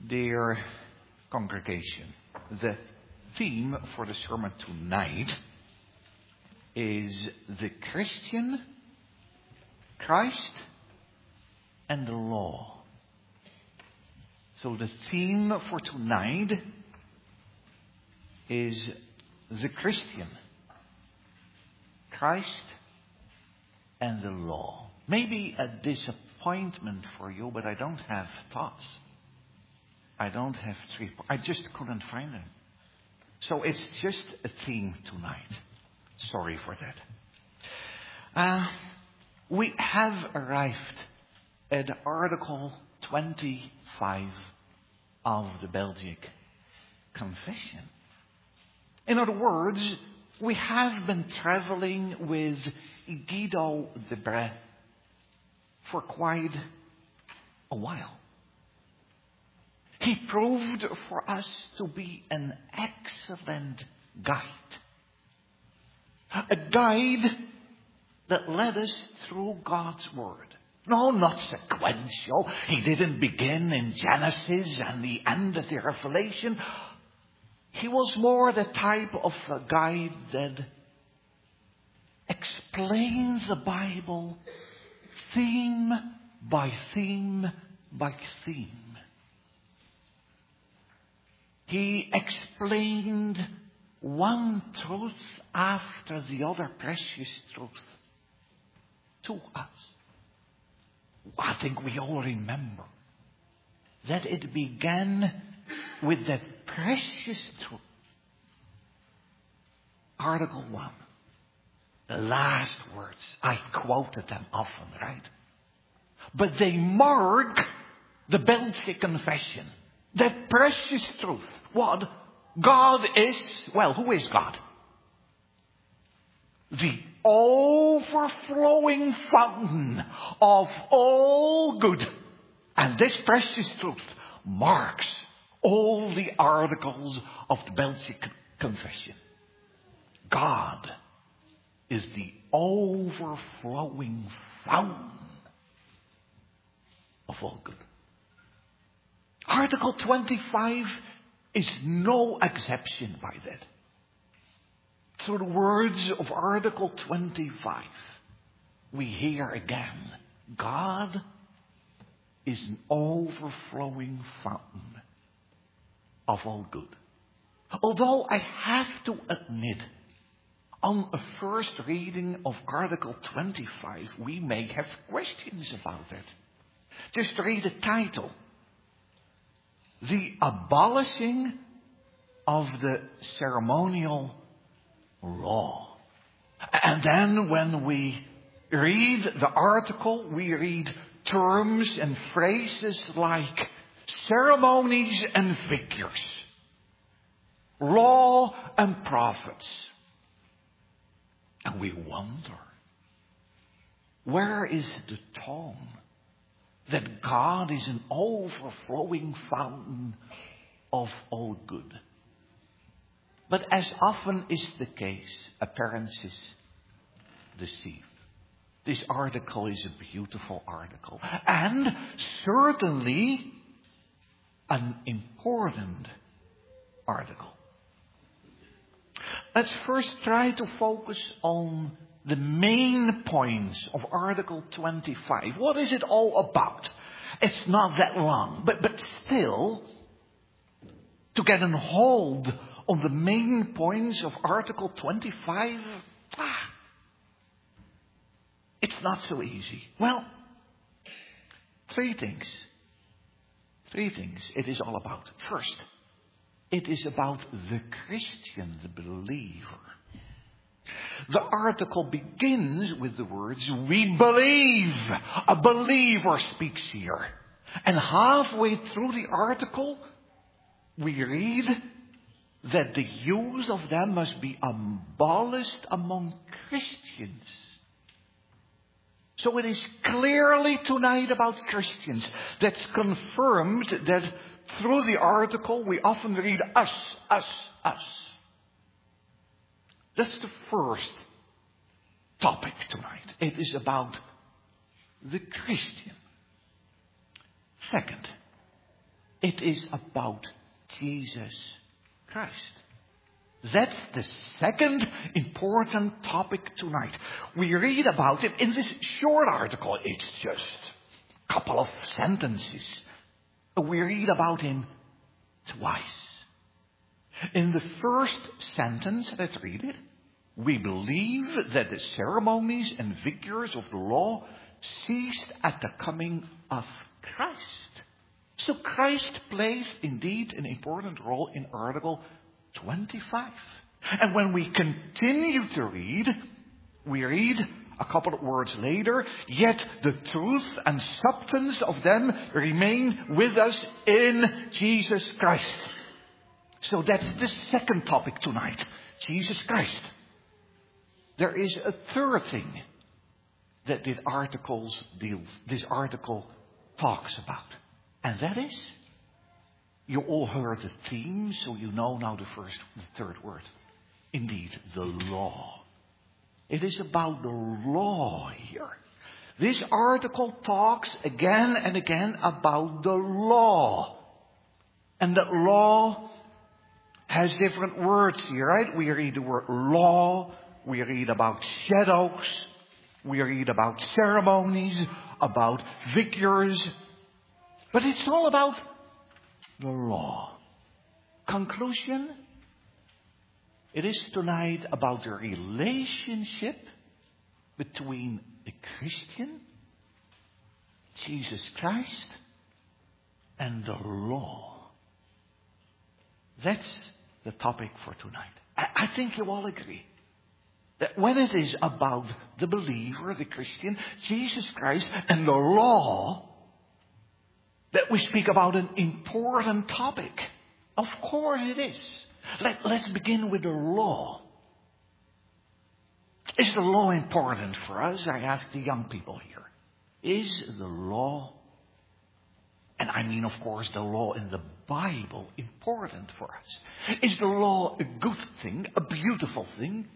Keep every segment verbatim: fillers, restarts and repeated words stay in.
Dear congregation, the theme for the sermon tonight is the Christian, Christ, and the law. So the theme for tonight is the Christian, Christ, and the law. Maybe a disappointment for you, but I don't have thoughts. I don't have three. I just couldn't find them. So it's just a theme tonight. Sorry for that. Uh, we have arrived at Article twenty-five of the Belgic Confession. In other words, we have been traveling with Guido de Brès for quite a while. He proved for us to be an excellent guide. A guide that led us through God's Word. No, not sequential. He didn't begin in Genesis and the end of the Revelation. He was more the type of a guide that explains the Bible theme by theme by theme. He explained one truth after the other precious truth to us. I think we all remember that it began with that precious truth. Article one. The last words. I quoted them often, right? But they mark the Belgic Confession. That precious truth. What? God is, well, who is God? The overflowing fountain of all good. And this precious truth marks all the articles of the Belgic Confession. God is the overflowing fountain of all good. Article twenty-five is no exception by that. Through the words of Article twenty-five, we hear again, God is an overflowing fountain of all good. Although I have to admit, on a first reading of Article twenty-five, we may have questions about it. Just read the title. The abolishing of the ceremonial law. And then when we read the article, we read terms and phrases like ceremonies and figures, law and prophets. And we wonder, where is the tone that God is an overflowing fountain of all good? But as often is the case, appearances deceive. This article is a beautiful article. And certainly an important article. Let's first try to focus on the main points of Article twenty-five. What is it all about? It's not that long, but, but still, to get a hold on the main points of Article twenty-five, ah, it's not so easy. Well, three things. Three things it is all about. First, it is about the Christian, the believer. The article begins with the words, we believe. A believer speaks here. And halfway through the article, we read that the use of them must be abolished among Christians. So it is clearly tonight about Christians. That's confirmed that through the article we often read us, us, us. That's the first topic tonight. It is about the Christian. Second, It is about Jesus Christ. That's the second important topic tonight. We read about it in this short article. It's just a couple of sentences. We read about him twice. In the first sentence, let's read it. We believe that the ceremonies and vigors of the law ceased at the coming of Christ. So Christ plays indeed an important role in Article twenty-five. And when we continue to read, we read a couple of words later, yet the truth and substance of them remain with us in Jesus Christ. So that's the second topic tonight, Jesus Christ. There is a third thing that this articles deals, this article talks about. And that is, you all heard the theme, so you know now the first, the third word. Indeed, the law. It is about the law here. This article talks again and again about the law. And the law has different words here, right? We read the word law. We read about shadows. We read about ceremonies, about vigors. But it's all about the law. Conclusion? It is tonight about the relationship between the Christian, Jesus Christ, and the law. That's the topic for tonight. I, I think you all agree that when it is about the believer, the Christian, Jesus Christ, and the law, that we speak about an important topic. Of course it is. Let, let's begin with the law. Is the law important for us? I ask the young people here. Is the law, and I mean of course the law in the Bible, important for us? Is the law a good thing, a beautiful thing?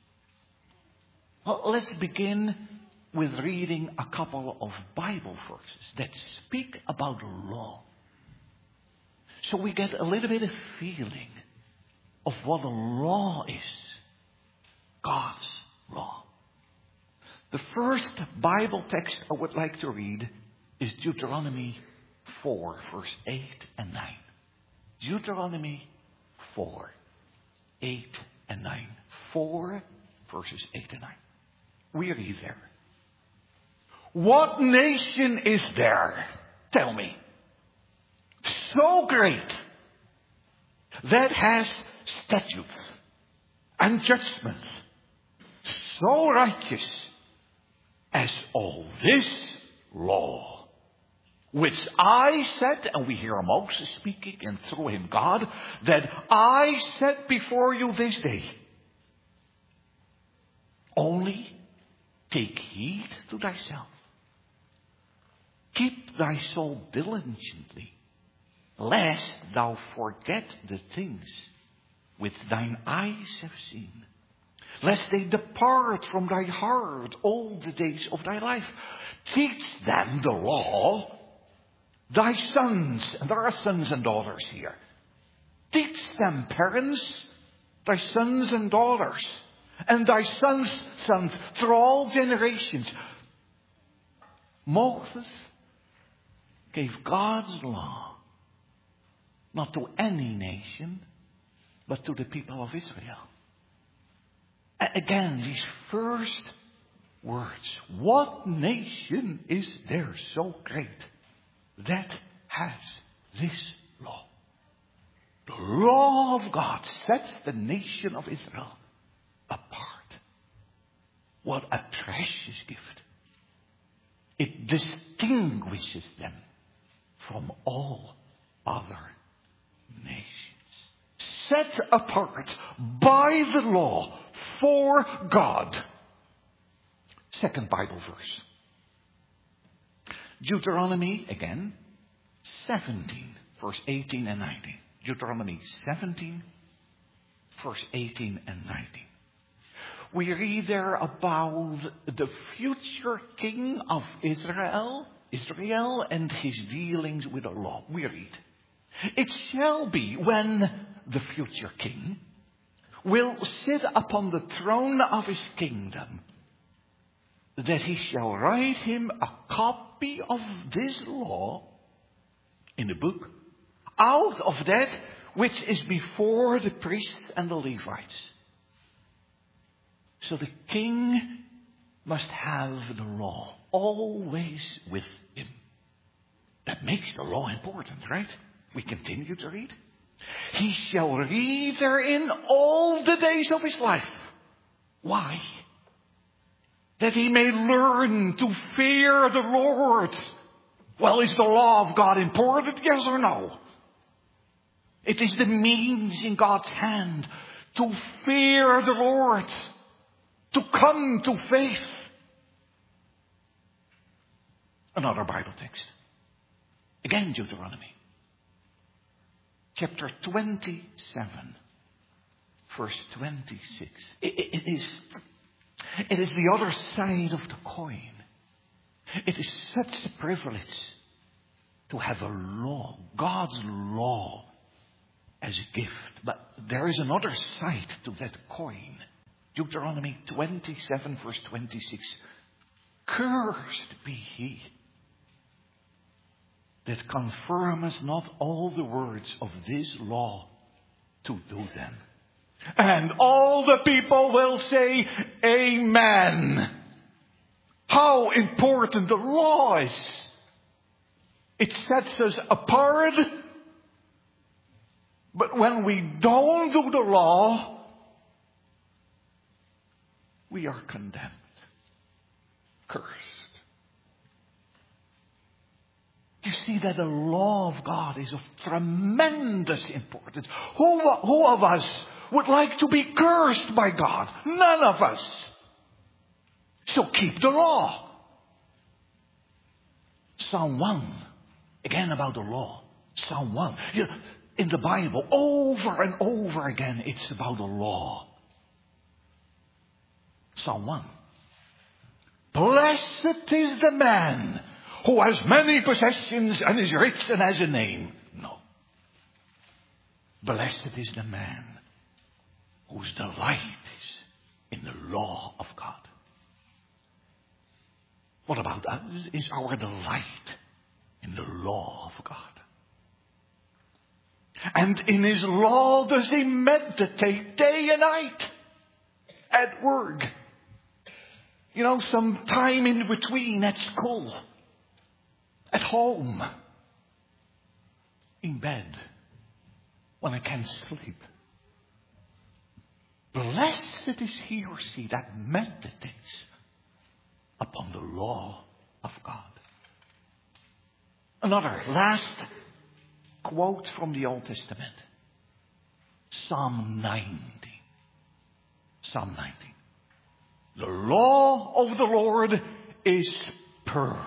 Well, let's begin with reading a couple of Bible verses that speak about the law. So we get a little bit of feeling of what the law is. God's law. The first Bible text I would like to read is Deuteronomy four, verse eight and nine. Deuteronomy four, eight and nine. four, verses eight and nine. We read there. What nation is there, tell me, so great that has statutes and judgments so righteous as all this law, which I said, and we hear Moses speaking and through him God, that I set before you this day. Only take heed to thyself. Keep thy soul diligently, lest thou forget the things which thine eyes have seen, lest they depart from thy heart all the days of thy life. Teach them the law, thy sons, and there are sons and daughters here. Teach them, parents, thy sons and daughters, and thy sons' sons through all generations. Moses gave God's law not to any nation, but to the people of Israel. Again, these first words. What nation is there so great that has this law? The law of God sets the nation of Israel apart. What a precious gift. It distinguishes them from all other nations. Set apart by the law for God. Second Bible verse. Deuteronomy, again, seventeen, verse eighteen and nineteen. Deuteronomy seventeen, verse eighteen and nineteen. We read there about the future king of Israel, Israel and his dealings with the law. We read, It shall be when the future king will sit upon the throne of his kingdom, that he shall write him a copy of this law in a book out of that which is before the priests and the Levites. So the king must have the law always with him. That makes the law important, right? We continue to read. He shall read therein all the days of his life. Why? That he may learn to fear the Lord. Well, is the law of God important? Yes or no? It is the means in God's hand to fear the Lord, to come to faith. Another Bible text. Again, Deuteronomy. Chapter twenty-seven, verse twenty-six. It, it, it, is, it is the other side of the coin. It is such a privilege to have a law, God's law, as a gift. But there is another side to that coin. Deuteronomy twenty-seven, verse twenty-six. Cursed be he that confirmeth not all the words of this law to do them. And all the people will say, Amen. How important the law is. It sets us apart. But when we don't do the law, we are condemned. Cursed. You see that the law of God is of tremendous importance. Who, who of us would like to be cursed by God? None of us. So keep the law. Psalm one. Again about the law. Psalm one. You know, in the Bible, over and over again, it's about the law. Psalm one. Blessed is the man who has many possessions and is rich and has a name. No. Blessed is the man whose delight is in the law of God. What about us? Is our delight in the law of God? And in his law does he meditate day and night at work. You know, some time in between at school, at home, in bed, when I can't sleep. Blessed is he or she that meditates upon the law of God. Another last quote from the Old Testament. Psalm ninety. Psalm ninety. The law of the Lord is perfect.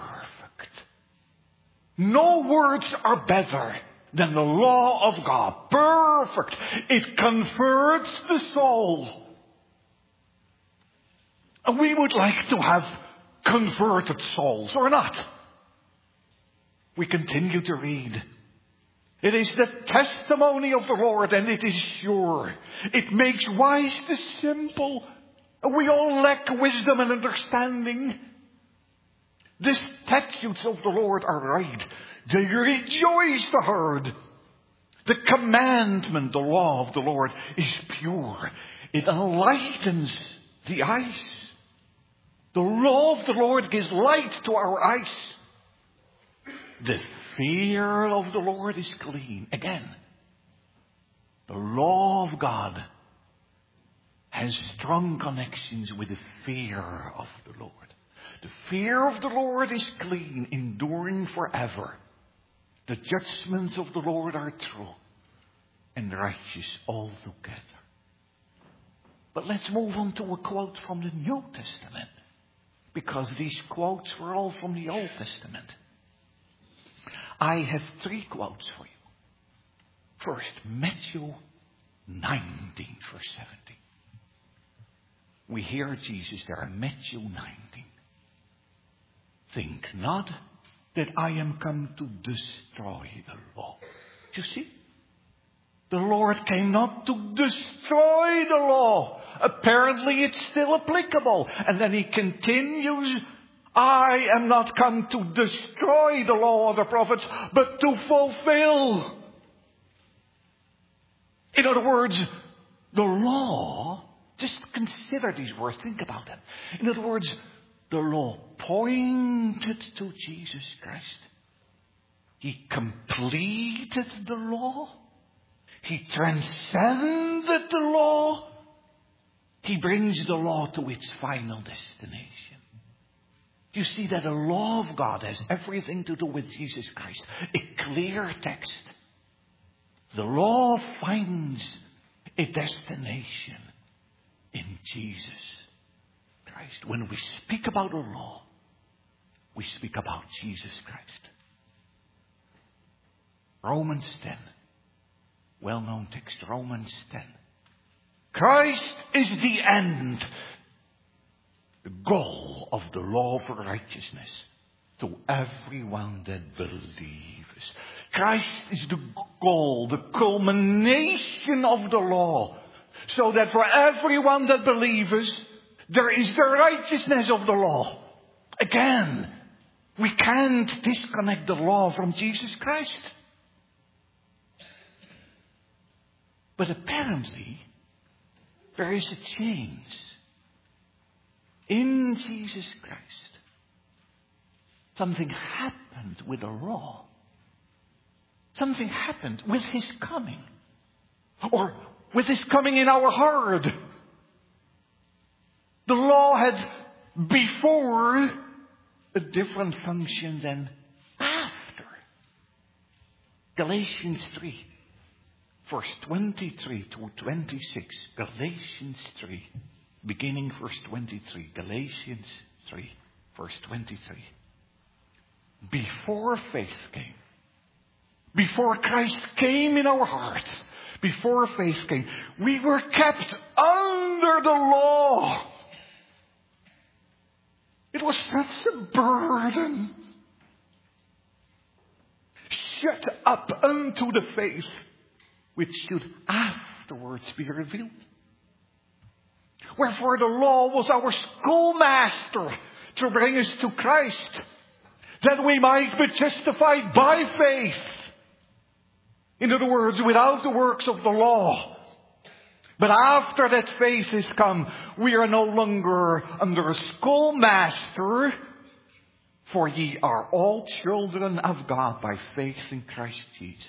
No words are better than the law of God. Perfect. It converts the soul. And we would like to have converted souls, or not. We continue to read. It is the testimony of the Lord, and it is sure. It makes wise the simple. We all lack wisdom and understanding. The statutes of the Lord are right. They rejoice the heart. The commandment, the law of the Lord, is pure. It enlightens the eyes. The law of the Lord gives light to our eyes. The fear of the Lord is clean. Again, the law of God has strong connections with the fear of the Lord. The fear of the Lord is clean, enduring forever. The judgments of the Lord are true and righteous altogether. But let's move on to a quote from the New Testament, because these quotes were all from the Old Testament. I have three quotes for you. First, Matthew nineteen, verse seventeen. We hear Jesus there in Matthew nineteen. Think not that I am come to destroy the law You see? The Lord came not to destroy the law. Apparently it's still applicable. And then he continues, I am not come to destroy the law of the prophets, but to fulfill. In other words, the law, just consider these words, think about them. In other words, the law pointed to Jesus Christ. He completed the law. He transcended the law. He brings the law to its final destination. You see that the law of God has everything to do with Jesus Christ. A clear text. The law finds a destination in Jesus Christ. When we speak about the law, we speak about Jesus Christ. Romans ten. Well-known text, Romans ten. Christ is the end, the goal of the law for righteousness to everyone that believes. Christ is the goal, the culmination of the law, so that for everyone that believes, there is the righteousness of the law. Again, we can't disconnect the law from Jesus Christ. But apparently, there is a change in Jesus Christ. Something happened with the law. Something happened with his coming. Or with his coming in our heart. The law had before a different function than after. Galatians three. Verse twenty-three to twenty-six. Galatians three. Beginning verse twenty-three. Galatians three. Verse twenty-three. Before faith came. Before Christ came in our hearts. Before faith came. We were kept under the law. It was such a burden. Shut up unto the faith, which should afterwards be revealed. Wherefore the law was our schoolmaster to bring us to Christ, that we might be justified by faith. In other words, without the works of the law. But after that faith is come, we are no longer under a schoolmaster, for ye are all children of God by faith in Christ Jesus.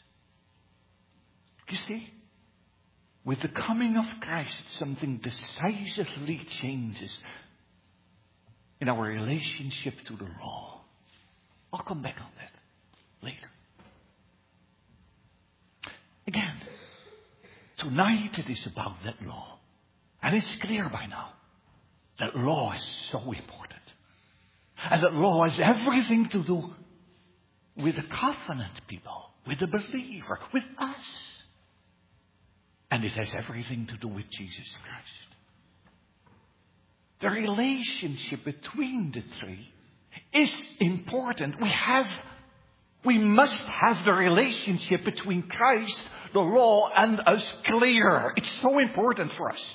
You see, with the coming of Christ, something decisively changes in our relationship to the law. I'll come back on that later. Again, tonight it is about that law. And it's clear by now that law is so important. And that law has everything to do with the covenant people, with the believer, with us. And it has everything to do with Jesus Christ. The relationship between the three is important. We have, we must have the relationship between Christ, the law, and us clear. It's so important for us.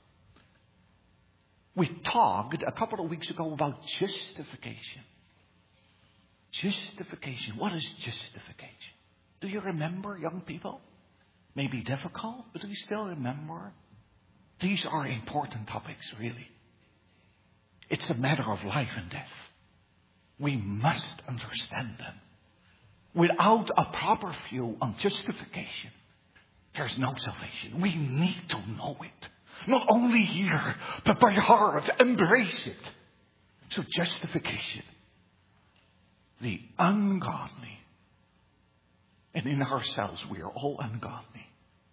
We talked a couple of weeks ago about justification. Justification. What is justification? Do you remember, young people? Maybe difficult, but do you still remember? These are important topics, really. It's a matter of life and death. We must understand them. Without a proper view on justification, there's no salvation. We need to know it. Not only here, but by heart. Embrace it. So justification. The ungodly. And in ourselves, we are all ungodly.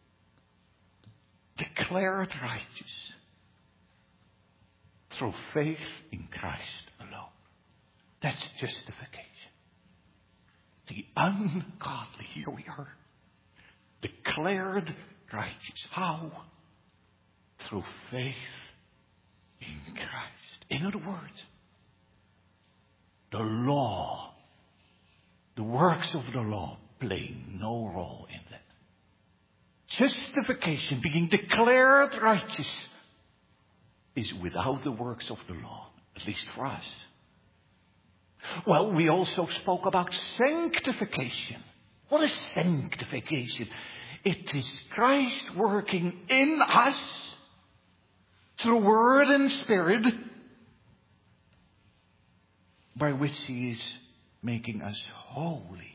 Declared righteous. Through faith in Christ alone. That's justification. The ungodly, here we are. Declared righteous. How? Through faith in Christ. In other words, the law, the works of the law, play no role in that. Justification, being declared righteous, is without the works of the law, at least for us. Well, we also spoke about sanctification. What is sanctification? It is Christ working in us through word and spirit, by which he is making us holy.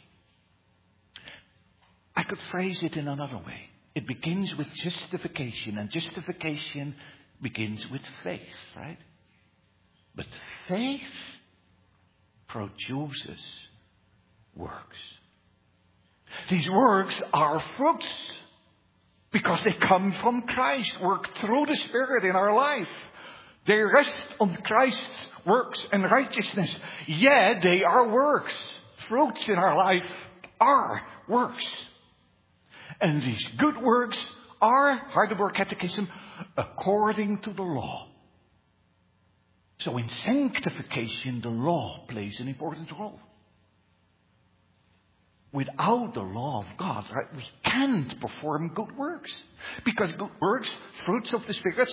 I could phrase it in another way. It begins with justification, and justification begins with faith, right? But faith produces works. These works are fruits because they come from Christ, work through the Spirit in our life. They rest on Christ's works and righteousness. Yeah, they are works. Fruits in our life are works. And these good works are, Heidelberg Catechism, according to the law. So in sanctification, the law plays an important role. Without the law of God, right, we can't perform good works. Because good works, fruits of the Spirit,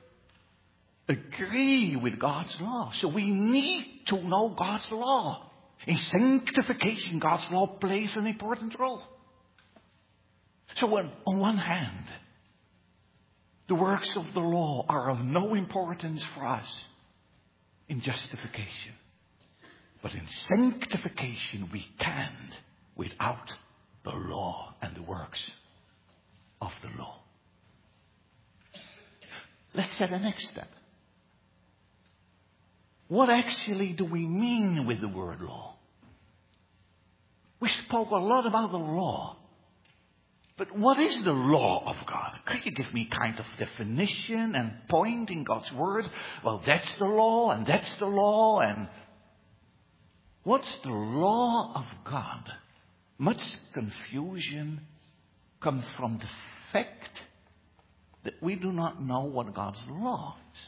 agree with God's law. So we need to know God's law. In sanctification, God's law plays an important role. So on, on one hand, the works of the law are of no importance for us in justification. But in sanctification, we can't without the law and the works of the law. Let's set the next step. What actually do we mean with the word law? We spoke a lot about the law. But what is the law of God? Could you give me kind of definition and point in God's word? Well, that's the law and that's the law. And what's the law of God? Much confusion comes from the fact that we do not know what God's law is.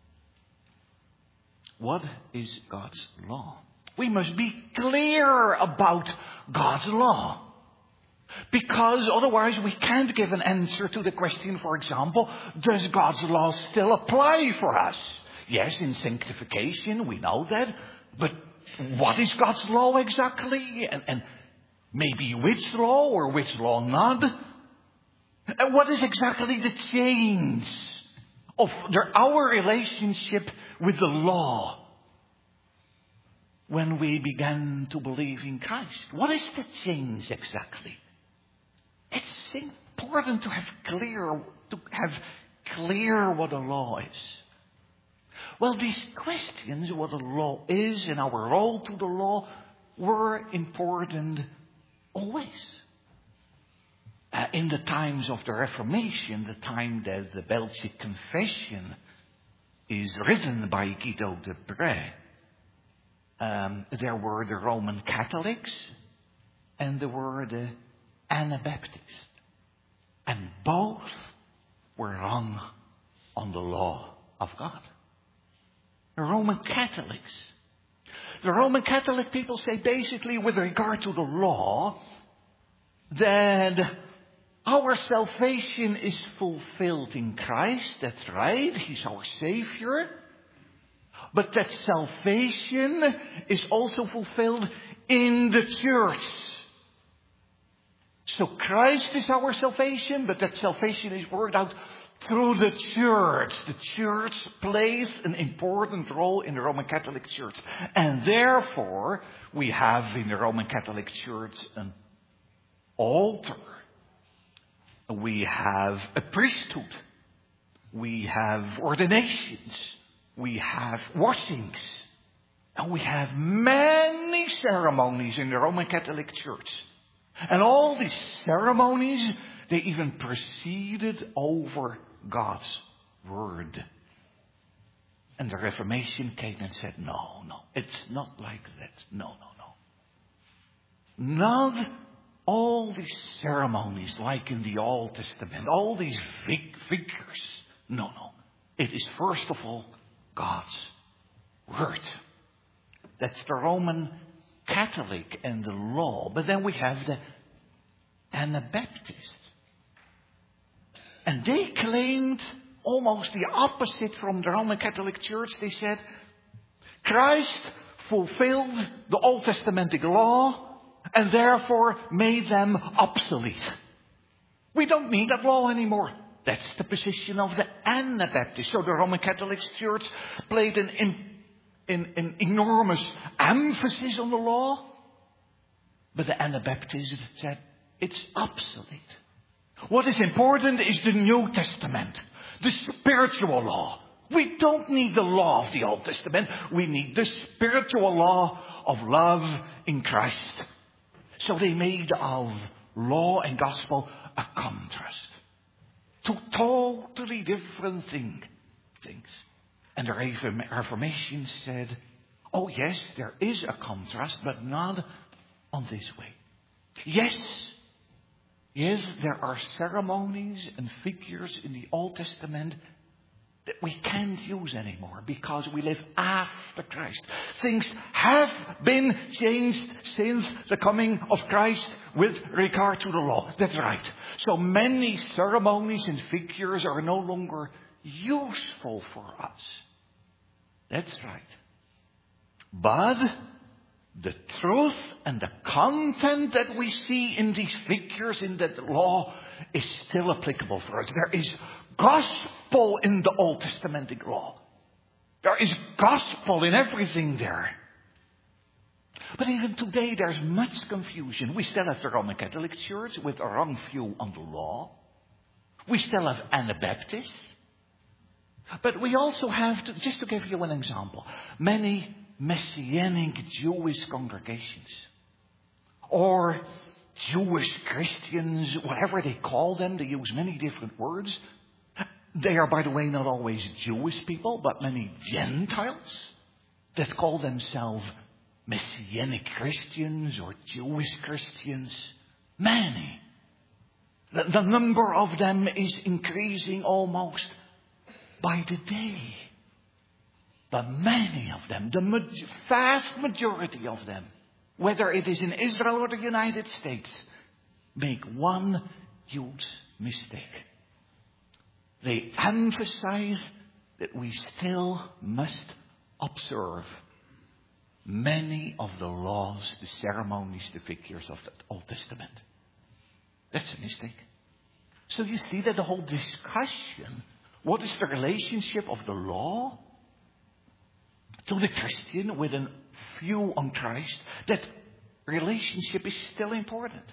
What is God's law? We must be clear about God's law. Because otherwise we can't give an answer to the question, for example, does God's law still apply for us? Yes, in sanctification, we know that. But what is God's law exactly? And, and maybe which law or which law not? And what is exactly the change of the, our relationship with the law when we began to believe in Christ? What is the change exactly? It's important to have clear, to have clear what a law is. Well, these questions, what a law is and our role to the law, were important always. Uh, in the times of the Reformation, the time that the Belgic Confession is written by Guido de Brès, um, there were the Roman Catholics and there were the Anabaptists. And both were wrong on the law of God. The Roman Catholics. The Roman Catholic people say basically with regard to the law that our salvation is fulfilled in Christ. That's right. He's our Savior. But that salvation is also fulfilled in the church. So Christ is our salvation, but that salvation is worked out through the church. The church plays an important role in the Roman Catholic Church. And therefore, we have in the Roman Catholic Church an altar. We have a priesthood. We have ordinations. We have washings. And we have many ceremonies in the Roman Catholic Church. And all these ceremonies, they even proceeded over God's word. And the Reformation came and said, no, no, it's not like that. No, no, no. Not all these ceremonies like in the Old Testament, all these figures. No, no. It is first of all God's word. That's the Roman Catholic and the law. But then we have the Anabaptists. And they claimed almost the opposite from the Roman Catholic Church. They said, Christ fulfilled the Old Testamentic law and therefore made them obsolete. We don't need that law anymore. That's the position of the Anabaptists. So the Roman Catholic Church played an, an, an enormous emphasis on the law. But the Anabaptists said it's obsolete. What is important is the New Testament, the spiritual law. We don't need the law of the Old Testament. We need the spiritual law of love in Christ. So they made of law and gospel a contrast. Two totally different thing, things. And the Reformation said, oh yes, there is a contrast, but not on this way. Yes, yes, there are ceremonies and figures in the Old Testament that we can't use anymore because we live after Christ. Things have been changed since the coming of Christ with regard to the law. That's right. So many ceremonies and figures are no longer useful for us. That's right. But the truth and the content that we see in these figures, in that law, is still applicable for us. There is gospel in the Old Testamentic law. There is gospel in everything there. But even today there's much confusion. We still have the Roman Catholic Church with a wrong view on the law. We still have Anabaptists. But we also have, to, just to give you an example, many Messianic Jewish congregations. Or Jewish Christians, whatever they call them, they use many different words. They are, by the way, not always Jewish people, but many Gentiles that call themselves Messianic Christians or Jewish Christians. Many. The, the number of them is increasing almost by the day. But many of them, the ma- vast majority of them, whether it is in Israel or the United States, make one huge mistake. They emphasize that we still must observe many of the laws, the ceremonies, the figures of the Old Testament. That's a mistake. So you see that the whole discussion, what is the relationship of the law to the Christian with a view on Christ, that relationship is still important.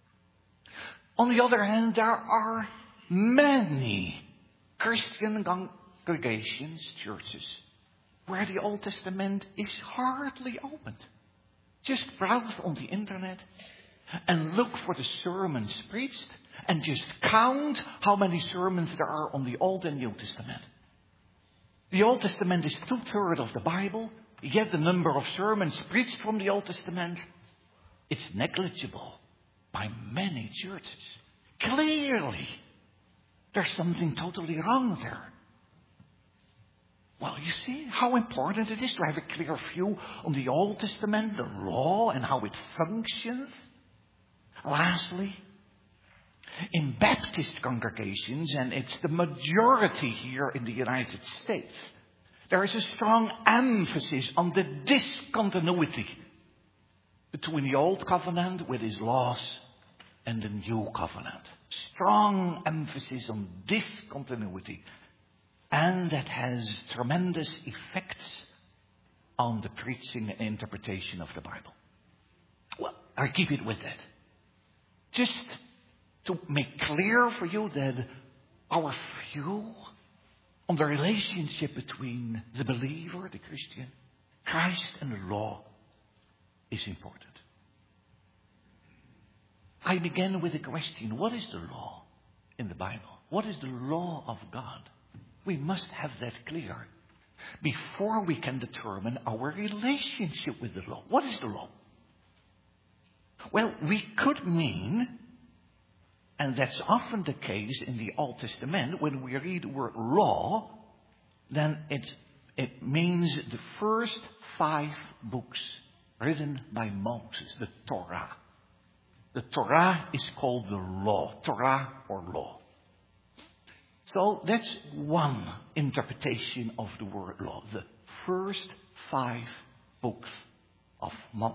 On the other hand, there are many Christian congregations, churches, where the Old Testament is hardly opened. Just browse on the internet and look for the sermons preached and just count how many sermons there are on the Old and New Testament. The Old Testament is two-thirds of the Bible, yet the number of sermons preached from the Old Testament, it's negligible by many churches. Clearly, there's something totally wrong there. Well, you see how important it is to have a clear view on the Old Testament, the law, and how it functions. Lastly, in Baptist congregations, and it's the majority here in the United States, there is a strong emphasis on the discontinuity between the Old Covenant with its laws and the New Covenant. Strong emphasis on discontinuity. And that has tremendous effects on the preaching and interpretation of the Bible. Well, I keep it with that. Just to make clear for you that our view on the relationship between the believer, the Christian, Christ and the law is important. I began with a question. What is the law in the Bible? What is the law of God? We must have that clear before we can determine our relationship with the law. What is the law? Well, we could mean, and that's often the case in the Old Testament, when we read the word law, then it, it means the first five books written by Moses, the Torah. The Torah is called the law. Torah or law. So that's one interpretation of the word law. The first five books of Moses.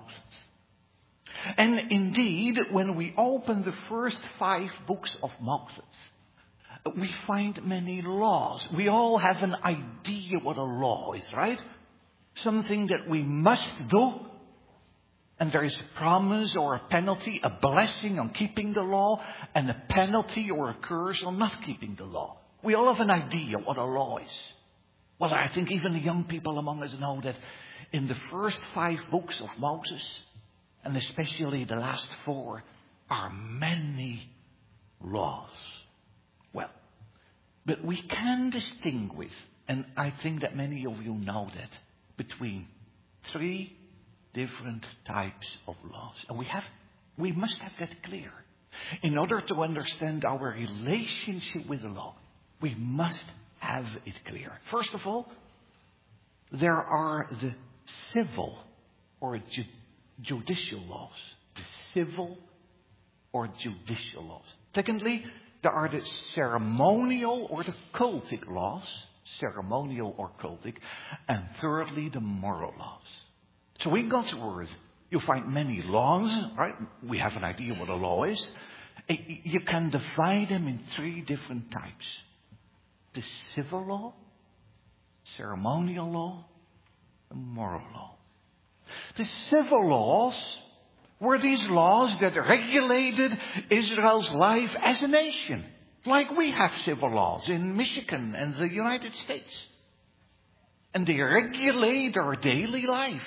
And indeed, when we open the first five books of Moses, we find many laws. We all have an idea what a law is, right? Something that we must do. And there is a promise or a penalty, a blessing on keeping the law, and a penalty or a curse on not keeping the law. We all have an idea what a law is. Well, I think even the young people among us know that in the first five books of Moses, and especially the last four, are many laws. Well, but we can distinguish, and I think that many of you know that, between three different types of laws. And we have, we must have that clear. In order to understand our relationship with the law, we must have it clear. First of all, there are the civil or ju- judicial laws. The civil or judicial laws. Secondly, there are the ceremonial or the cultic laws. Ceremonial or cultic. And thirdly, the moral laws. So in God's Word, you find many laws, right? We have an idea what a law is. You can divide them in three different types. The civil law, ceremonial law, and moral law. The civil laws were these laws that regulated Israel's life as a nation. Like we have civil laws in Michigan and the United States. And they regulate our daily life.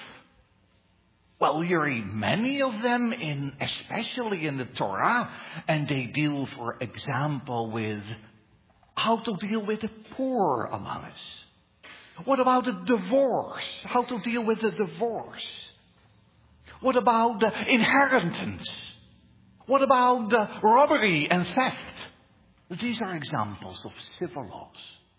Well, you read many of them, in, especially in the Torah, and they deal, for example, with how to deal with the poor among us. What about the divorce? How to deal with the divorce? What about the inheritance? What about the robbery and theft? These are examples of civil laws.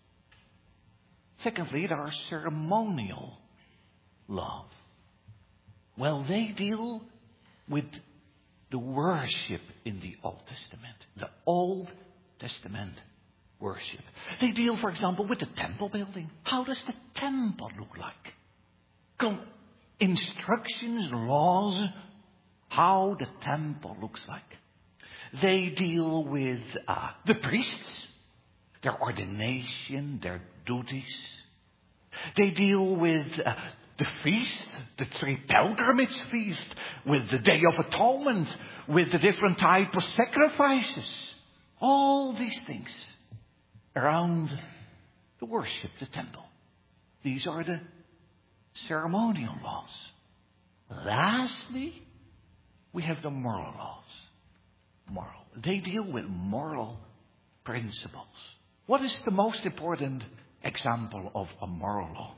Secondly, there are ceremonial laws. Well, they deal with the worship in the Old Testament. The Old Testament worship. They deal, for example, with the temple building. How does the temple look like? Come, instructions, laws, how the temple looks like. They deal with uh, the priests, their ordination, their duties. They deal with uh, the feast, the three pilgrimage feast, with the Day of Atonement, with the different type of sacrifices. All these things around the worship, the temple. These are the ceremonial laws. Lastly, we have the moral laws. Moral. They deal with moral principles. What is the most important example of a moral law?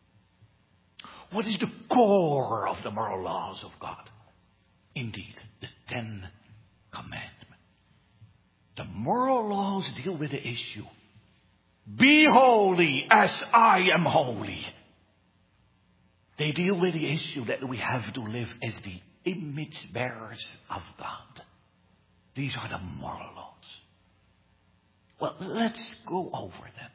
What is the core of the moral laws of God? Indeed, the Ten Commandments. The moral laws deal with the issue. Be holy as I am holy. They deal with the issue that we have to live as the image bearers of God. These are the moral laws. Well, let's go over them.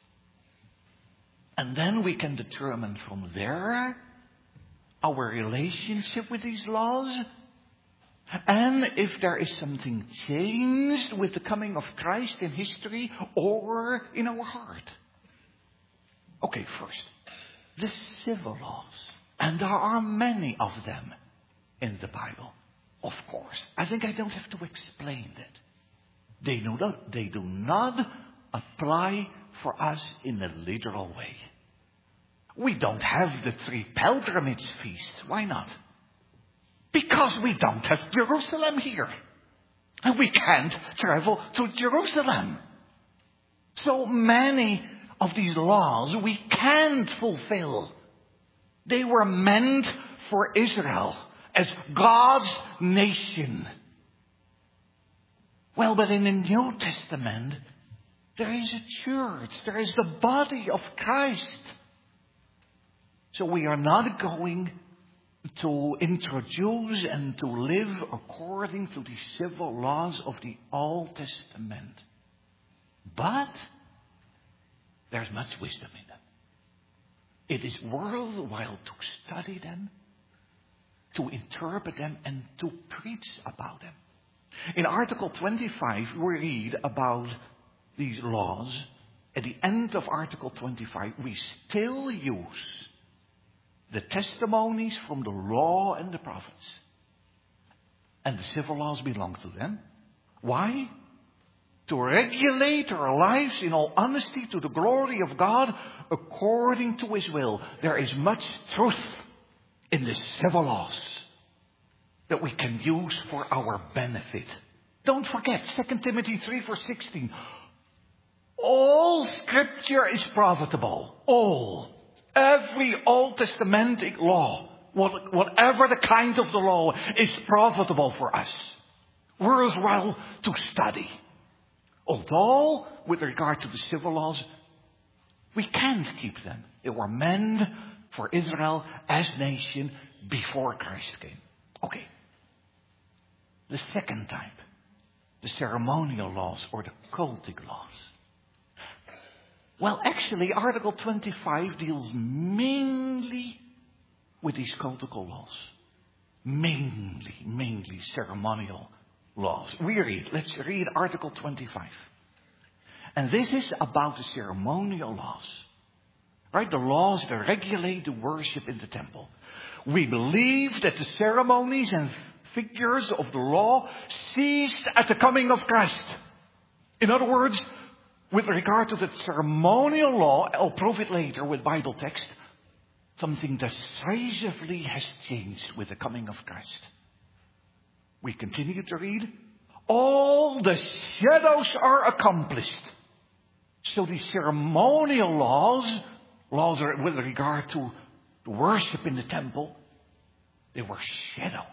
And then we can determine from there our relationship with these laws. And if there is something changed with the coming of Christ in history or in our heart. Okay, first, the civil laws. And there are many of them in the Bible. Of course, I think I don't have to explain that. They do not, they do not apply for us in a literal way. We don't have the three pilgrimage feasts. Why not? Because we don't have Jerusalem here. And we can't travel to Jerusalem. So many of these laws we can't fulfill. They were meant for Israel as God's nation. Well, but in the New Testament, there is a church. There is the body of Christ. So we are not going to introduce and to live according to the civil laws of the Old Testament. But there's much wisdom in them. It is worthwhile to study them, to interpret them, and to preach about them. In Article twenty-five, we read about these laws. At the end of Article twenty-five, we still use the testimonies from the law and the prophets. And the civil laws belong to them. Why? To regulate our lives in all honesty to the glory of God according to His will. There is much truth in the civil laws that we can use for our benefit. Don't forget, Second Timothy three verse sixteen. All Scripture is profitable. All. Every Old Testamentic law, whatever the kind of the law, is profitable for us. Worthwhile to study. Although, with regard to the civil laws, we can't keep them. They were meant for Israel as nation before Christ came. Okay. The second type, the ceremonial laws or the cultic laws. Well, actually, Article twenty-five deals mainly with these cultical laws. Mainly, mainly ceremonial laws. We read, let's read Article twenty-five. And this is about the ceremonial laws. Right? The laws that regulate the worship in the temple. We believe that the ceremonies and figures of the law ceased at the coming of Christ. In other words, with regard to the ceremonial law, I'll prove it later with Bible text, something decisively has changed with the coming of Christ. We continue to read, all the shadows are accomplished. So the ceremonial laws, laws are with regard to worship in the temple, they were shadows.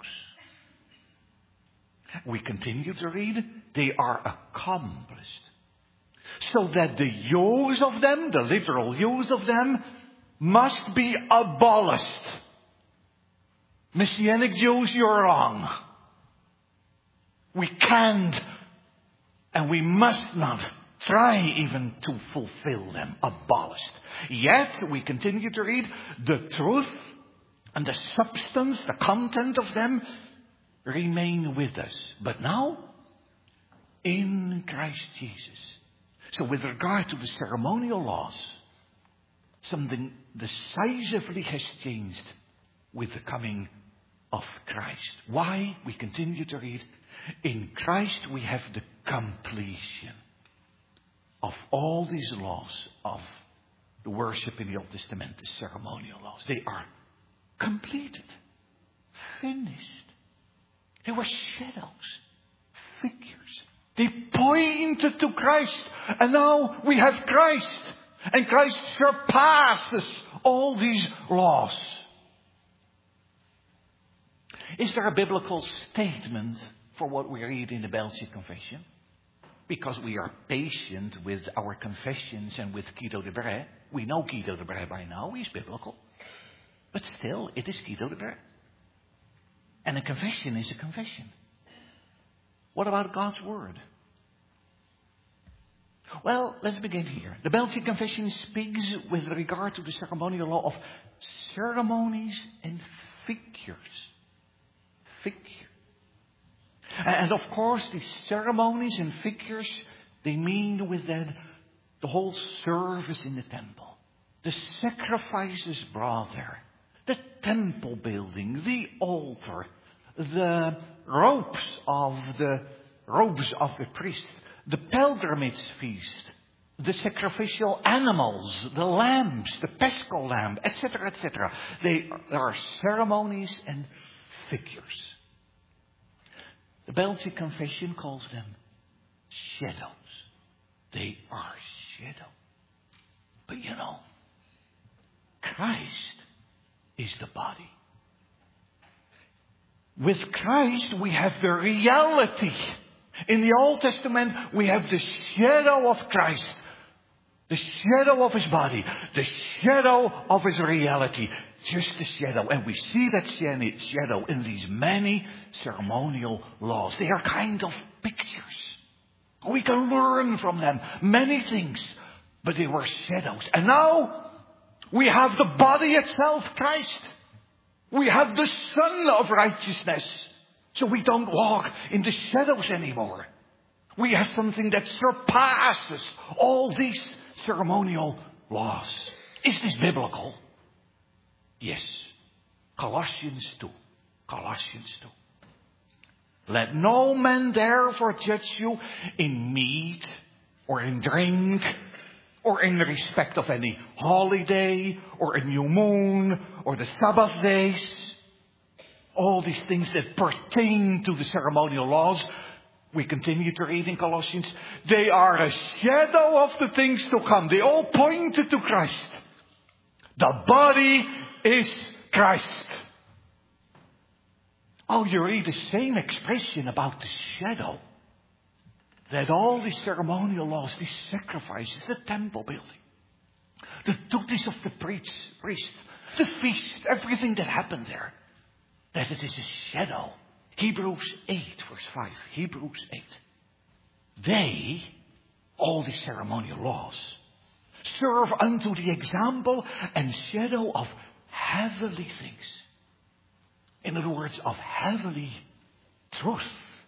We continue to read, they are accomplished. So that the use of them, the literal use of them, must be abolished. Messianic Jews, you're wrong. We can't and we must not try even to fulfill them, abolished. Yet, we continue to read, the truth and the substance, the content of them remain with us. But now, in Christ Jesus. So with regard to the ceremonial laws, something decisively has changed with the coming of Christ. Why? We continue to read, in Christ we have the completion of all these laws of the worship in the Old Testament, the ceremonial laws. They are completed, finished. They were shadows, figures. They pointed to Christ. And now we have Christ. And Christ surpasses all these laws. Is there a biblical statement for what we read in the Belgian Confession? Because we are patient with our confessions and with Guido de Brès. We know Guido de Brès by now. He's biblical. But still, it is Guido de Brès. And a confession is a confession. What about God's Word? Well, let's begin here. The Belgian Confession speaks with regard to the ceremonial law of ceremonies and figures. Figure. And of course, the ceremonies and figures, they mean with that the whole service in the temple. The sacrifices brought there. The temple building, the altar, the robes of the robes of the priest, the pilgrimage feast, the sacrificial animals, the lambs, the paschal lamb, et cetera, et cetera. They are ceremonies and figures. The Belgian Confession calls them shadows. They are shadow. But you know, Christ is the body. With Christ, we have the reality. In the Old Testament, we have the shadow of Christ. The shadow of His body. The shadow of His reality. just a shadow. And we see that shadow in these many ceremonial laws. They are kind of pictures. We can learn from them many things, but they were shadows. And now we have the body itself, Christ. We have the Son of righteousness. So we don't walk in the shadows anymore. We have something that surpasses all these ceremonial laws. Is this biblical? Yes. Colossians two. Colossians two. Let no man therefore judge you in meat or in drink or in respect of any holiday or a new moon or the Sabbath days. All these things that pertain to the ceremonial laws. We continue to read in Colossians. They are a shadow of the things to come. They all pointed to Christ. The body is Christ. Oh, you read the same expression about the shadow. That all these ceremonial laws, these sacrifices, the temple building, the duties of the priest, priest, the feast, everything that happened there, that it is a shadow. Hebrews eight, verse five. Hebrews eight. They, all these ceremonial laws, serve unto the example and shadow of heavenly things. In other words, of heavenly truth.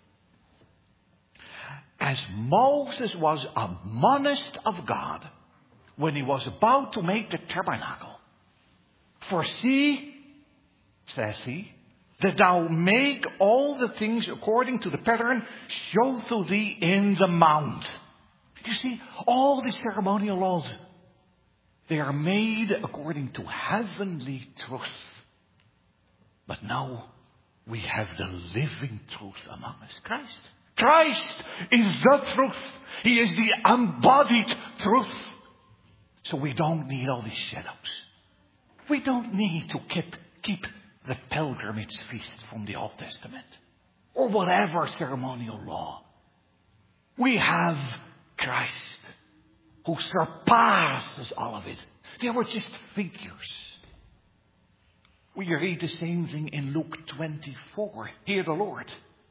As Moses was admonished of God when he was about to make the tabernacle. For see, says he, that thou make all the things according to the pattern shown to thee in the mount. You see, all the ceremonial laws, they are made according to heavenly truth. But now we have the living truth among us, Christ. Christ is the truth. He is the embodied truth. So we don't need all these shadows. We don't need to keep, keep the pilgrimage feast from the Old Testament. Or whatever ceremonial law. We have Christ, who surpasses all of it. They were just figures. We read the same thing in Luke twenty-four. Hear the Lord.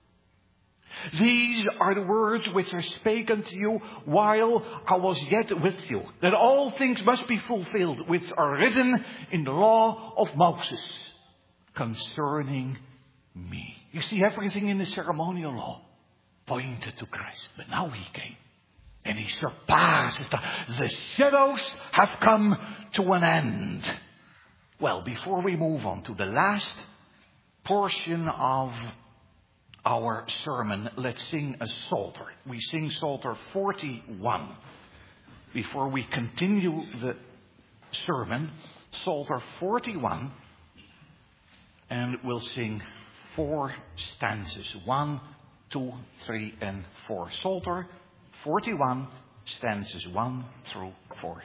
These are the words which I spake unto you while I was yet with you, that all things must be fulfilled which are written in the law of Moses concerning me. You see, everything in the ceremonial law pointed to Christ. But now he came. And he surpasses the, the shadows have come to an end. Well, before we move on to the last portion of our sermon, let's sing a psalter. We sing Psalter forty-one. Before we continue the sermon, Psalter forty-one, and we'll sing four stanzas. One, two, three, and four. Psalter forty-one, stanzas one through four.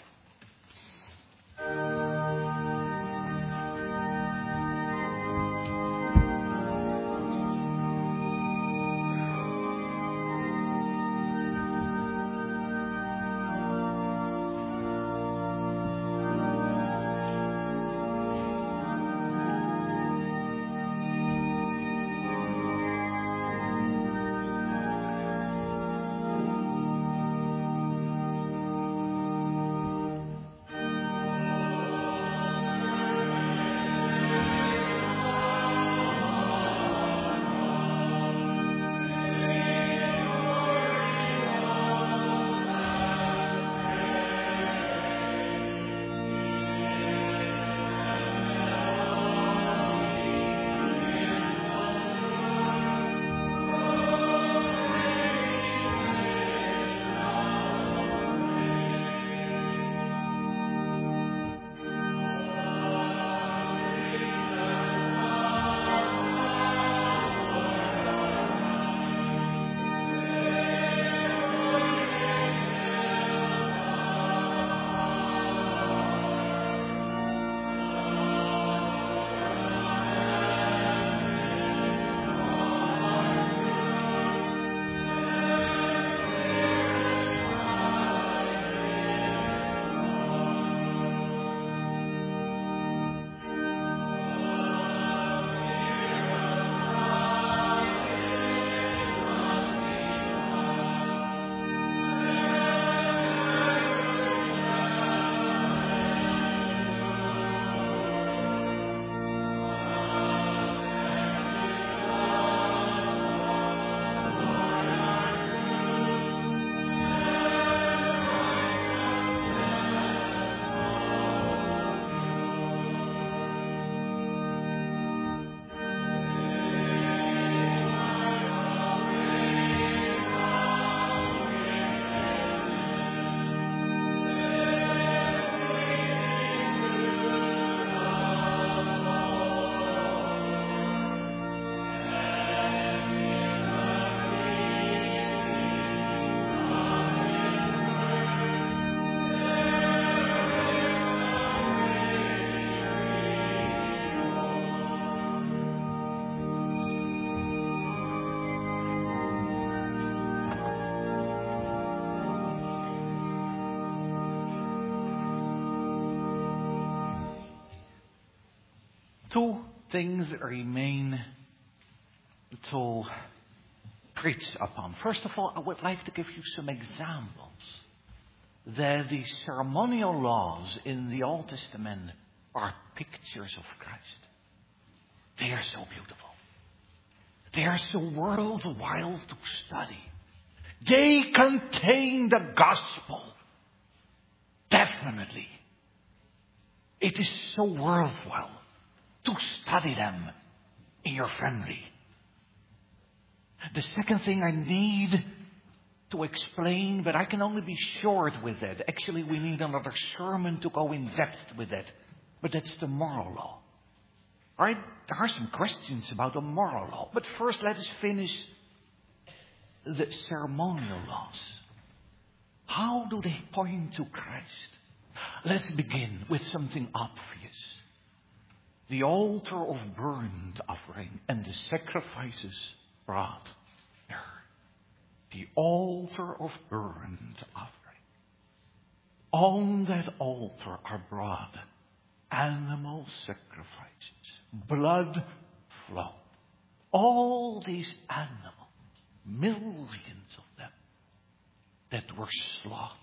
Two things remain to preach upon. First of all, I would like to give you some examples that the ceremonial laws in the Old Testament are pictures of Christ. They are so beautiful. They are so worthwhile to study. They contain the gospel. Definitely. It is so worthwhile to study them in your family. The second thing I need to explain, but I can only be short with it. Actually, we need another sermon to go in depth with it. But that's the moral law. All right? There are some questions about the moral law. But first, let us finish the ceremonial laws. How do they point to Christ? Let's begin with something obvious. The altar of burnt offering and the sacrifices brought there. The altar of burnt offering. On that altar are brought animal sacrifices. Blood flowed. All these animals, millions of them, that were slaughtered.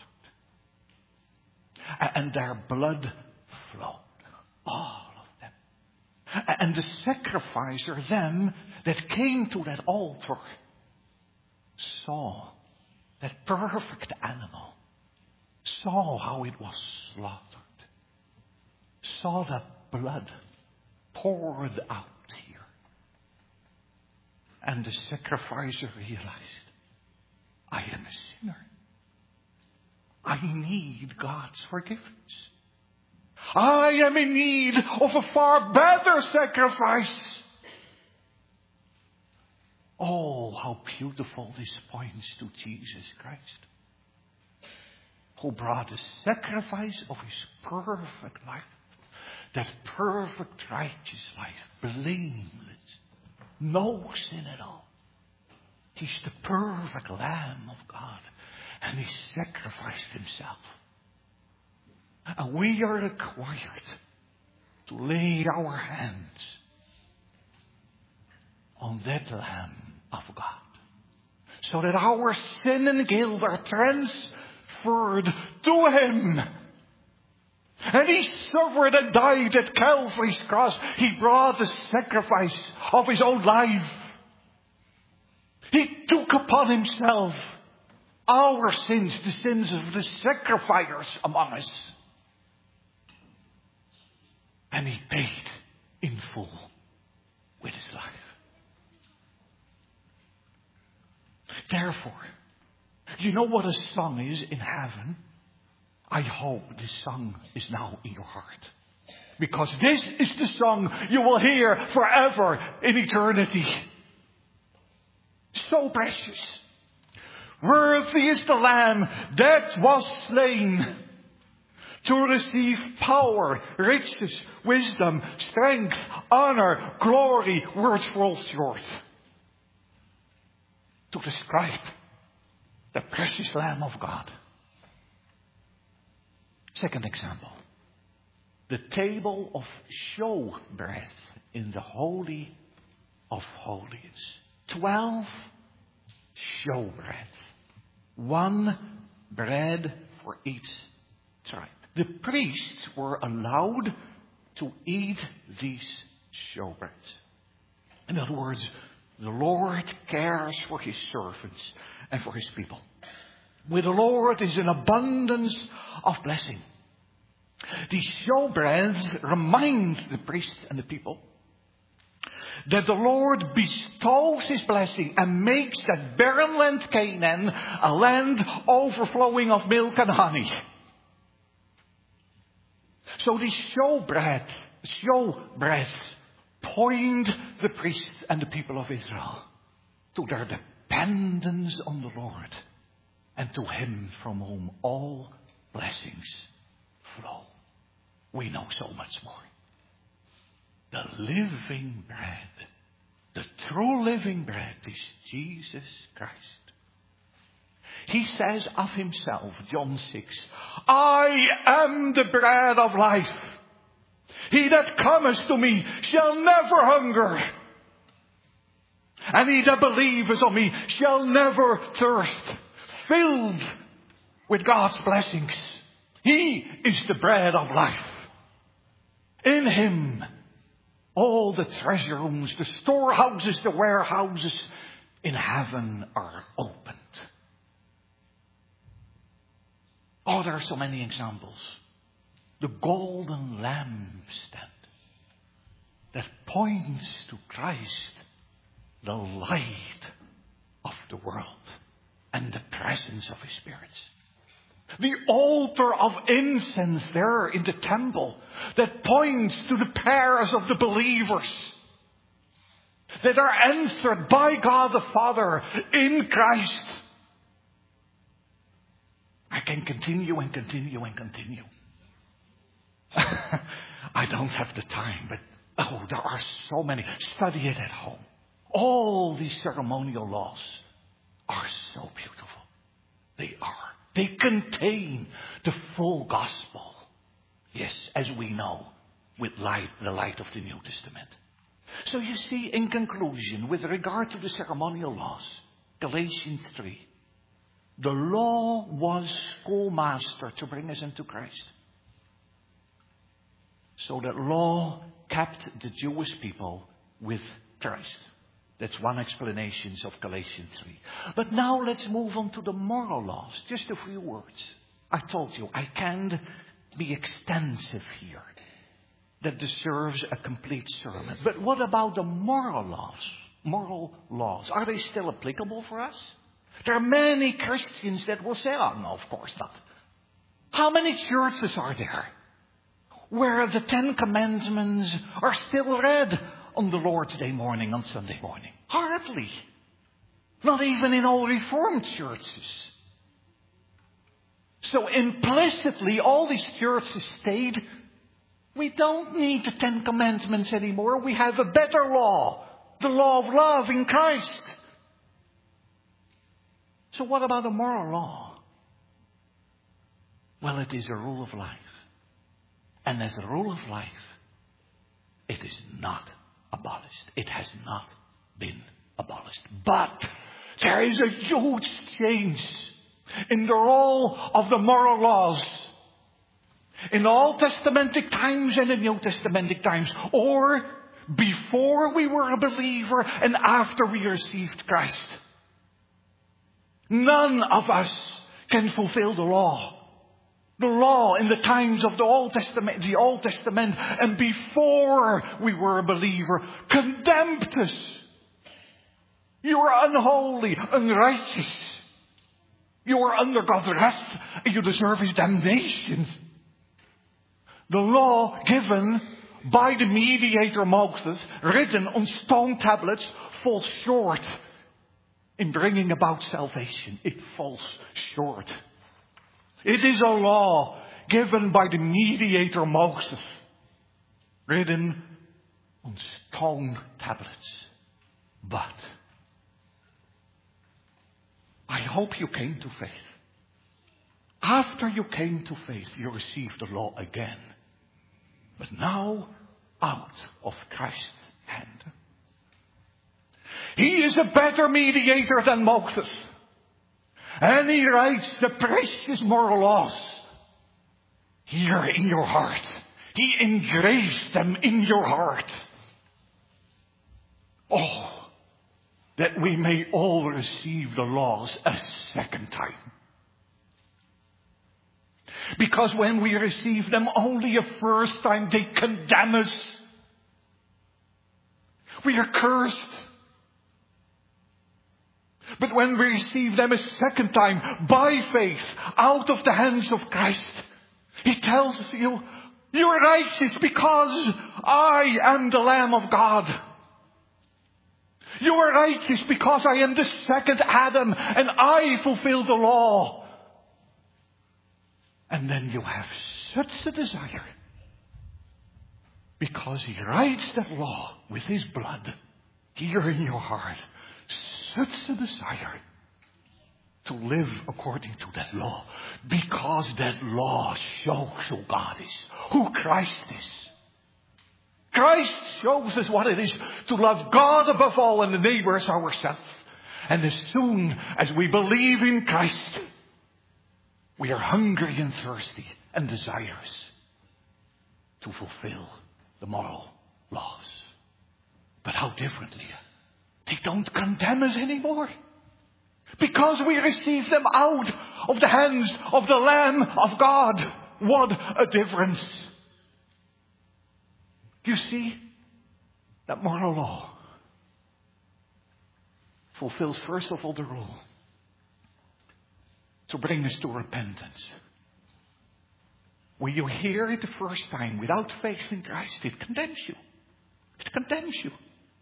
And their blood flowed. All of them. And the sacrificer, them that came to that altar, saw that perfect animal, saw how it was slaughtered, saw the blood poured out here. And the sacrificer realized, I am a sinner. I need God's forgiveness. I am in need of a far better sacrifice. Oh, how beautiful this points to Jesus Christ, who brought a sacrifice of his perfect life, that perfect righteous life, blameless, no sin at all. He's the perfect Lamb of God, and he sacrificed himself. And we are required to lay our hands on that Lamb of God, so that our sin and guilt are transferred to him. And he suffered and died at Calvary's cross. He brought the sacrifice of his own life. He took upon himself our sins, the sins of the sacrificers among us. And he paid in full with his life. Therefore, you know what a song is in heaven? I hope this song is now in your heart. Because this is the song you will hear forever in eternity. So precious. Worthy is the Lamb that was slain to receive power, riches, wisdom, strength, honor, glory, words fall short. To describe the precious Lamb of God. Second example. The table of showbread in the Holy of Holies. Twelve showbread. One bread for each tribe. The priests were allowed to eat these showbreads. In other words, the Lord cares for his servants and for his people. With the Lord is an abundance of blessing. These showbreads remind the priests and the people that the Lord bestows his blessing and makes that barren land Canaan a land overflowing of milk and honey. So these showbread, showbread point the priests and the people of Israel to their dependence on the Lord and to him from whom all blessings flow. We know so much more. The living bread, the true living bread is Jesus Christ. He says of himself, John six, I am the bread of life. He that cometh to me shall never hunger. And he that believeth on me shall never thirst. Filled with God's blessings. He is the bread of life. In him, all the treasure rooms, the storehouses, the warehouses in heaven are opened. Oh, there are so many examples. The golden lampstand that points to Christ, the light of the world and the presence of his Spirit. The altar of incense there in the temple that points to the prayers of the believers that are answered by God the Father in Christ. I can continue and continue and continue. I don't have the time, but oh, there are so many. Study it at home. All these ceremonial laws are so beautiful. They are. They contain the full gospel. Yes, as we know, with light, the light of the New Testament. So you see, in conclusion, with regard to the ceremonial laws, Galatians three, the law was schoolmaster to bring us into Christ. So that law kept the Jewish people with Christ. That's one explanation of Galatians three. But now let's move on to the moral laws. Just a few words. I told you, I can't be extensive here. That deserves a complete sermon. But what about the moral laws? Moral laws. Are they still applicable for us? There are many Christians that will say, oh, no, of course not. How many churches are there where the Ten Commandments are still read on the Lord's Day morning, on Sunday morning? Hardly. Not even in all Reformed churches. So implicitly, all these churches state, we don't need the Ten Commandments anymore. We have a better law. The law of love in Christ. So what about the moral law? Well, it is a rule of life. And as a rule of life, it is not abolished. It has not been abolished. But there is a huge change in the role of the moral laws. In the Old Testamentic times and the New Testamentic times. Or before we were a believer and after we received Christ. None of us can fulfill the law. The law in the times of the Old Testament, the Old Testament, and before we were a believer, condemned us. You are unholy, unrighteous. You are under God's wrath, and you deserve his damnation. The law given by the mediator Moses, written on stone tablets, falls short in bringing about salvation. It falls short. It is a law given by the mediator Moses, written on stone tablets. But I hope you came to faith. After you came to faith, you received the law again. But now, out of Christ's hand. He is a better mediator than Moses. And he writes the precious moral laws here in your heart. He engraves them in your heart. Oh, that we may all receive the laws a second time. Because when we receive them only a first time, they condemn us. We are cursed. But when we receive them a second time, by faith, out of the hands of Christ, he tells you, you are righteous because I am the Lamb of God. You are righteous because I am the second Adam and I fulfill the law. And then you have such a desire, because he writes that law with his blood here in your heart, such a desire to live according to that law, because that law shows who God is, who Christ is. Christ shows us what it is to love God above all and the neighbor as ourselves. And as soon as we believe in Christ, we are hungry and thirsty and desirous to fulfill the moral laws. But how differently? They don't condemn us anymore. Because we receive them out of the hands of the Lamb of God. What a difference. You see, that moral law fulfills first of all the rule to bring us to repentance. When you hear it the first time without faith in Christ, it condemns you. It condemns you.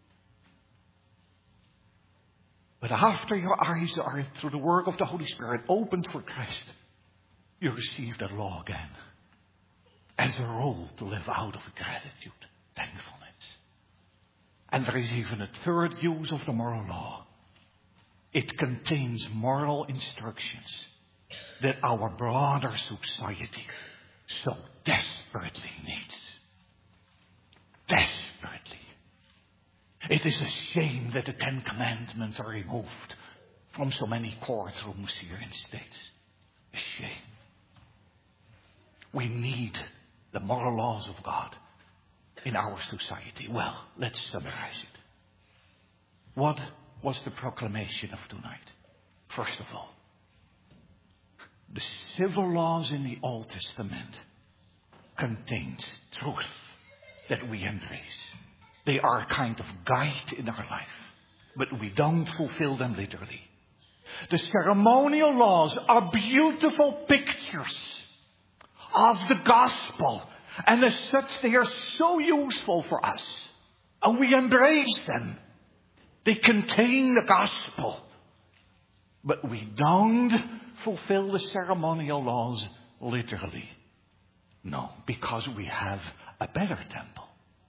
But after your eyes are, through the work of the Holy Spirit, opened for Christ, you receive that law again as a rule to live out of gratitude, thankfulness. And there is even a third use of the moral law. It contains moral instructions that our broader society so desperately needs. Desperately. It is a shame that the Ten Commandments are removed from so many courtrooms here in the States. A shame. We need the moral laws of God in our society. Well, let's summarize it. What was the proclamation of tonight? First of all, the civil laws in the Old Testament contains truth that we embrace. They are a kind of guide in our life, but we don't fulfill them literally. The ceremonial laws are beautiful pictures of the gospel, and as such they are so useful for us, and we embrace them. They contain the gospel, but we don't fulfill the ceremonial laws literally. No, because we have a better temple.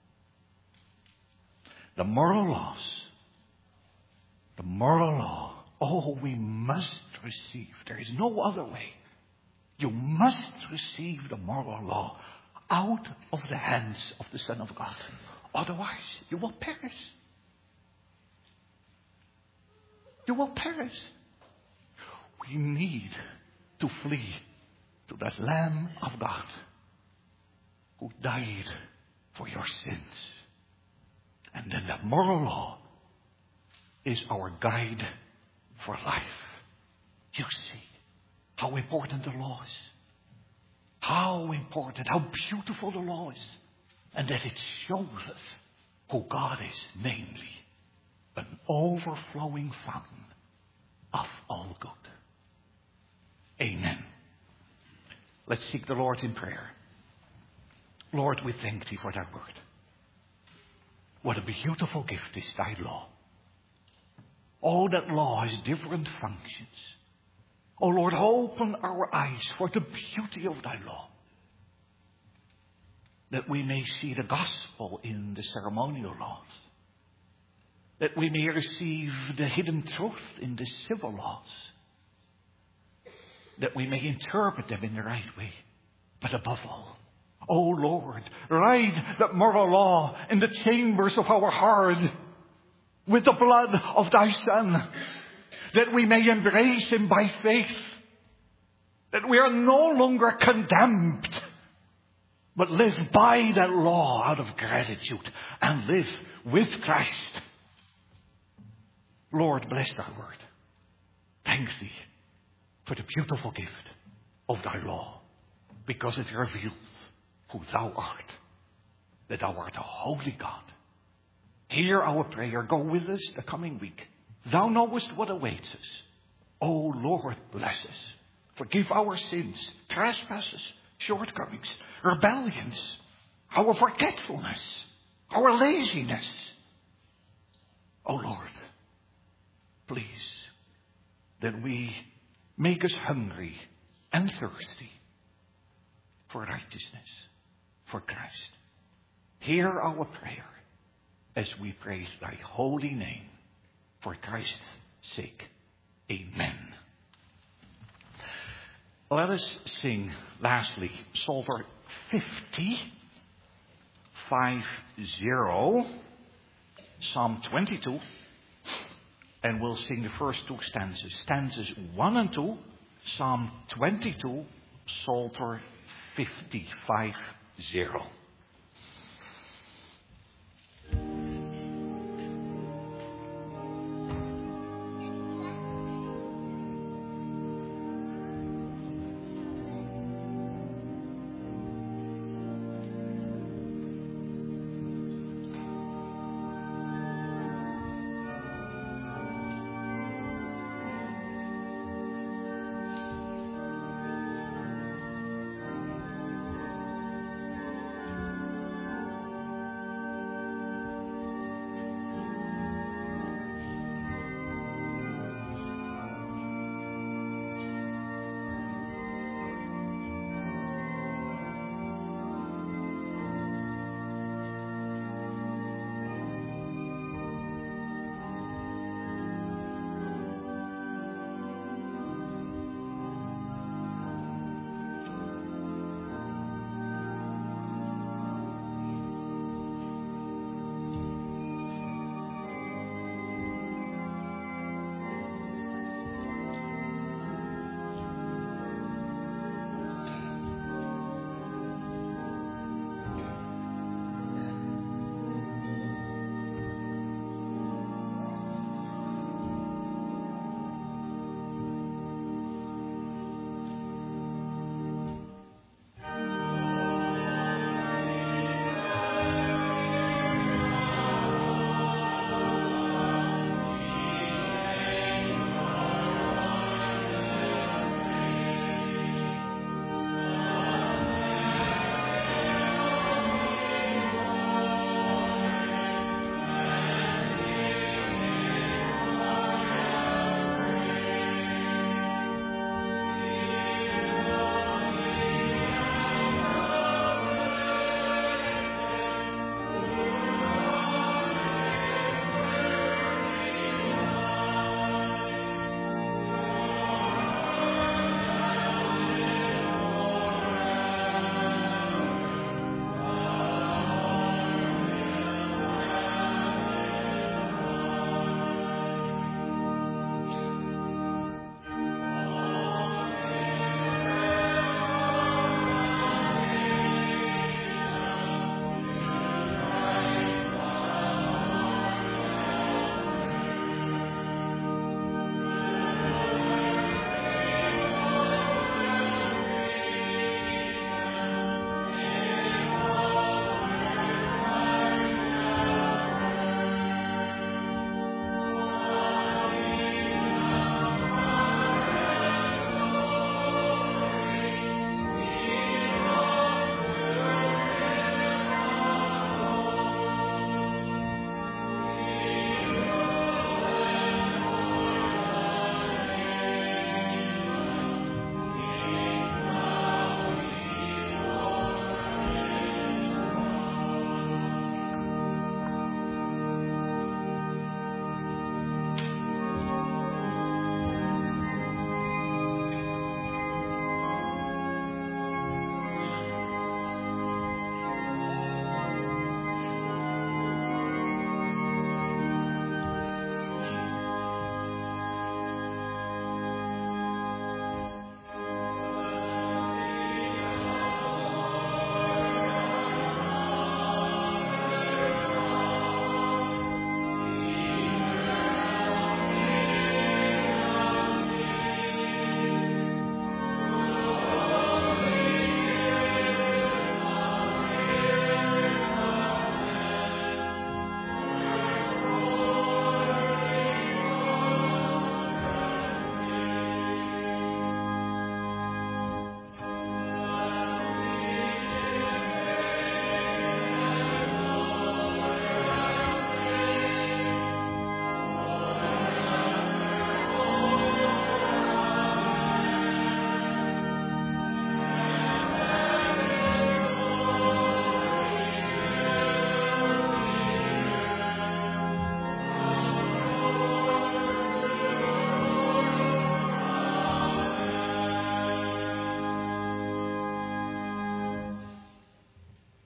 The moral laws, the moral law, oh, we must receive. There is no other way. You must receive the moral law out of the hands of the Son of God. Otherwise, you will perish. You will perish. We need to flee to that Lamb of God who died for your sins. And then the moral law is our guide for life. You see how important the law is. How important, how beautiful the law is. And that it shows us who God is, namely an overflowing fountain of all good. Amen. Let's seek the Lord in prayer. Lord, we thank Thee for that word. What a beautiful gift is Thy law. Oh, that law has different functions. Oh, Lord, open our eyes for the beauty of Thy law. That we may see the gospel in the ceremonial laws. That we may receive the hidden truth in the civil laws. That we may interpret them in the right way. But above all, oh Lord, write that moral law in the chambers of our heart with the blood of Thy Son, that we may embrace Him by faith, that we are no longer condemned, but live by that law out of gratitude and live with Christ. Lord, bless Thy word. Thank Thee for the beautiful gift of Thy law, because it reveals who Thou art, that Thou art a holy God. Hear our prayer. Go with us the coming week. Thou knowest what awaits us. Oh Lord, bless us. Forgive our sins, trespasses, shortcomings, rebellions, our forgetfulness, our laziness. Oh Lord, please, that we make us hungry and thirsty for righteousness, for Christ. Hear our prayer as we praise Thy holy name for Christ's sake. Amen. Let us sing lastly Psalter fifty, five zero, Psalm twenty-two, and we'll sing the first two stanzas. Stanzas one and two, Psalm twenty-two, Psalter fifty-five zero.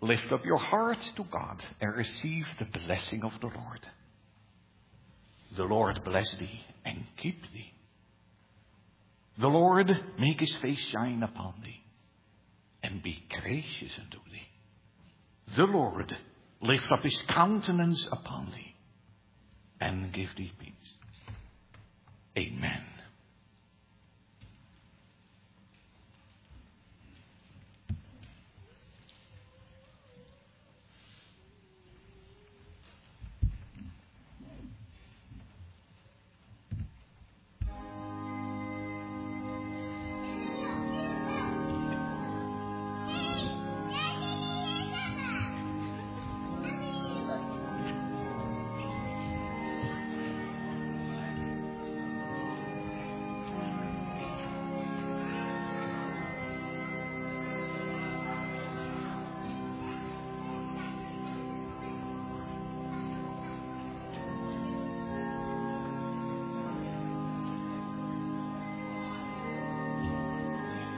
Lift up your heart to God and receive the blessing of the Lord. The Lord bless thee and keep thee. The Lord make his face shine upon thee and be gracious unto thee. The Lord lift up his countenance upon thee and give thee peace.